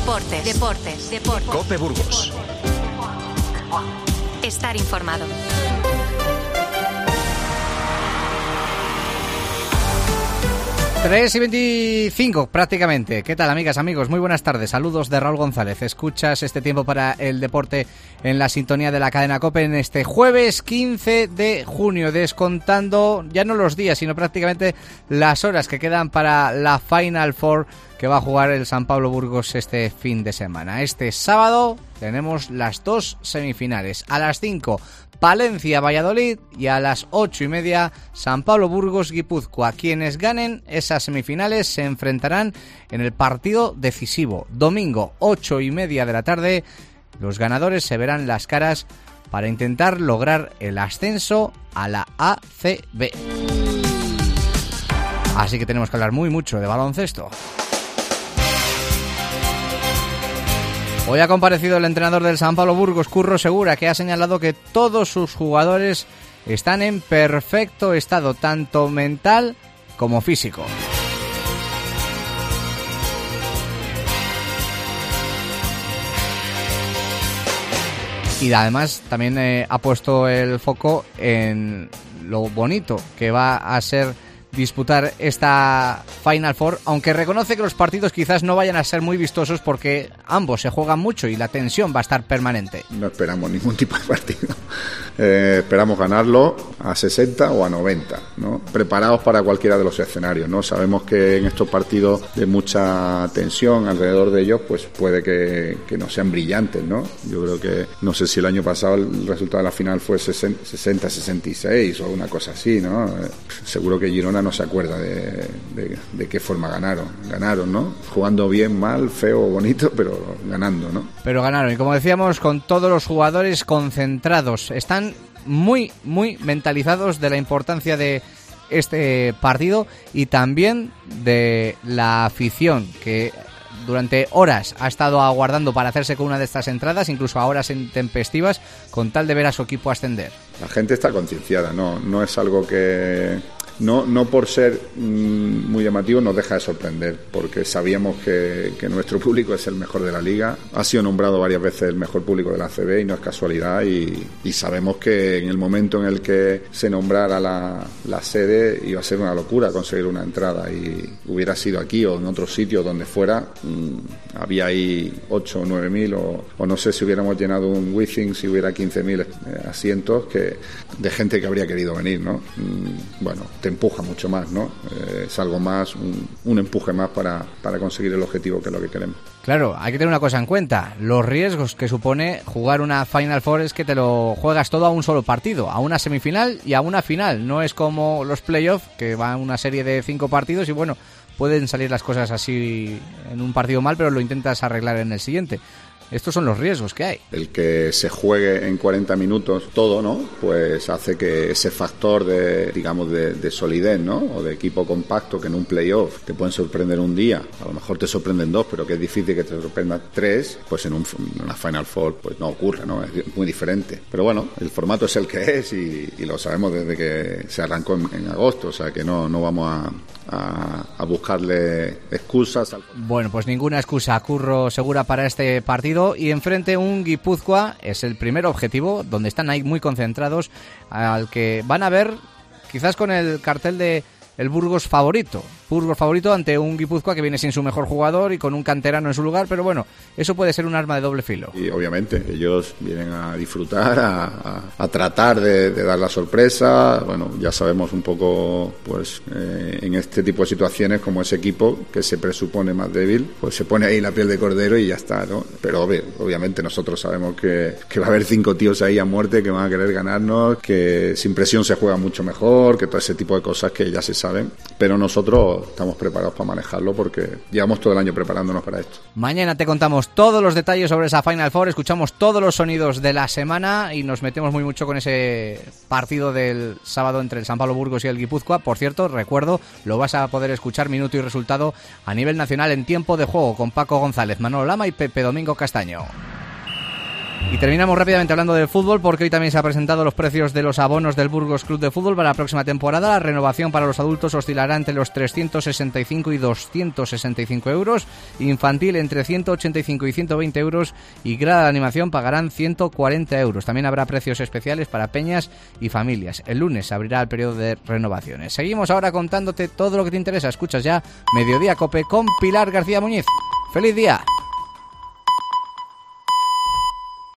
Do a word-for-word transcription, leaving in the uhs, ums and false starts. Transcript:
Deportes, deportes, deportes. COPE Burgos. Estar informado. tres y veinticinco prácticamente. ¿Qué tal, amigas, amigos? Muy buenas tardes. Saludos de Raúl González. Escuchas este tiempo para el deporte en la sintonía de la cadena COPE en este jueves quince de junio, descontando ya no los días, sino prácticamente las horas que quedan para la Final Four que va a jugar el San Pablo Burgos este fin de semana. Este sábado tenemos las dos semifinales. A las cinco, Palencia-Valladolid, y a las ocho y media, San Pablo Burgos-Guipúzcoa. Quienes ganen esas semifinales se enfrentarán en el partido decisivo. Domingo, ocho y media de la tarde, los ganadores se verán las caras para intentar lograr el ascenso a la A C B. Así que tenemos que hablar muy mucho de baloncesto. Hoy ha comparecido el entrenador del San Pablo Burgos, Curro Segura, que ha señalado que todos sus jugadores están en perfecto estado, tanto mental como físico. Y además también eh, ha puesto el foco en lo bonito que va a ser disputar esta Final Four, aunque reconoce que los partidos quizás no vayan a ser muy vistosos porque ambos se juegan mucho y la tensión va a estar permanente. No esperamos ningún tipo de partido. Eh, esperamos ganarlo a sesenta o a noventa, ¿no? Preparados para cualquiera de los escenarios, ¿no? Sabemos que en estos partidos de mucha tensión alrededor de ellos, pues puede que, que no sean brillantes, ¿no? Yo creo que, no sé si el año pasado el resultado de la final fue sesenta a sesenta y seis o una cosa así, ¿no? Eh, seguro que Girona no se acuerda de, de, de qué forma ganaron. Ganaron, ¿no? Jugando bien, mal, feo o bonito, pero ganando, ¿no? Pero ganaron, y como decíamos, con todos los jugadores concentrados. Están muy, muy mentalizados de la importancia de este partido y también de la afición que durante horas ha estado aguardando para hacerse con una de estas entradas, incluso a horas intempestivas, con tal de ver a su equipo ascender. La gente está concienciada, no, no es algo que... No, no por ser mmm, muy llamativo nos deja de sorprender, porque sabíamos que, que nuestro público es el mejor de la liga, ha sido nombrado varias veces el mejor público de la A C B y no es casualidad, y, y sabemos que en el momento en el que se nombrara la, la sede iba a ser una locura conseguir una entrada, y hubiera sido aquí o en otro sitio donde fuera, mmm, había ahí ocho o nueve mil o, o no sé si hubiéramos llenado un Withings si hubiera quince mil eh, asientos que, de gente que habría querido venir, ¿no? Mmm, bueno, te empuja mucho más, ¿no? Eh, es algo más, un, un empuje más para, para conseguir el objetivo que es lo que queremos. Claro, hay que tener una cosa en cuenta, los riesgos que supone jugar una Final Four es que te lo juegas todo a un solo partido, a una semifinal y a una final, no es como los playoffs, que van una serie de cinco partidos y bueno, pueden salir las cosas así en un partido mal, pero lo intentas arreglar en el siguiente. Estos son los riesgos que hay. El que se juegue en cuarenta minutos todo, ¿no? Pues hace que ese factor de, digamos, de, de solidez, ¿no? O de equipo compacto que en un playoff te pueden sorprender un día, a lo mejor te sorprenden dos, pero que es difícil que te sorprendan tres, pues en, un, en una Final Four pues no ocurre, ¿no? Es muy diferente. Pero bueno, el formato es el que es y, y lo sabemos desde que se arrancó en, en agosto, o sea que no, no vamos a... A, a buscarle excusas. Bueno, pues ninguna excusa, Curro Segura, para este partido. Y enfrente un Guipúzcoa es el primer objetivo, donde están ahí muy concentrados, al que van a ver quizás con el cartel de el Burgos favorito. Burgos favorito ante un Guipúzcoa que viene sin su mejor jugador y con un canterano en su lugar, pero bueno, eso puede ser un arma de doble filo. Y obviamente ellos vienen a disfrutar, a, a, a tratar de, de dar la sorpresa. Bueno, ya sabemos un poco, pues eh, en este tipo de situaciones, como ese equipo que se presupone más débil, pues se pone ahí la piel de cordero y ya está, ¿no? Pero obvio, obviamente nosotros sabemos que, que va a haber cinco tíos ahí a muerte que van a querer ganarnos, que sin presión se juega mucho mejor, que todo ese tipo de cosas que ya se saben, pero nosotros estamos preparados para manejarlo porque llevamos todo el año preparándonos para esto. Mañana te contamos todos los detalles sobre esa Final Four, escuchamos todos los sonidos de la semana y nos metemos muy mucho con ese partido del sábado entre el San Pablo Burgos y el Guipúzcoa. Por cierto, recuerdo, lo vas a poder escuchar minuto y resultado a nivel nacional en tiempo de juego con Paco González, Manolo Lama y Pepe Domingo Castaño. Y terminamos rápidamente hablando del fútbol, porque hoy también se han presentado los precios de los abonos del Burgos Club de Fútbol para la próxima temporada. La renovación para los adultos oscilará entre los trescientos sesenta y cinco y doscientos sesenta y cinco euros, infantil entre ciento ochenta y cinco y ciento veinte euros y grada de animación pagarán ciento cuarenta euros. También habrá precios especiales para peñas y familias. El lunes se abrirá el periodo de renovaciones. Seguimos ahora contándote todo lo que te interesa. Escuchas ya Mediodía Cope con Pilar García Muñiz. ¡Feliz día!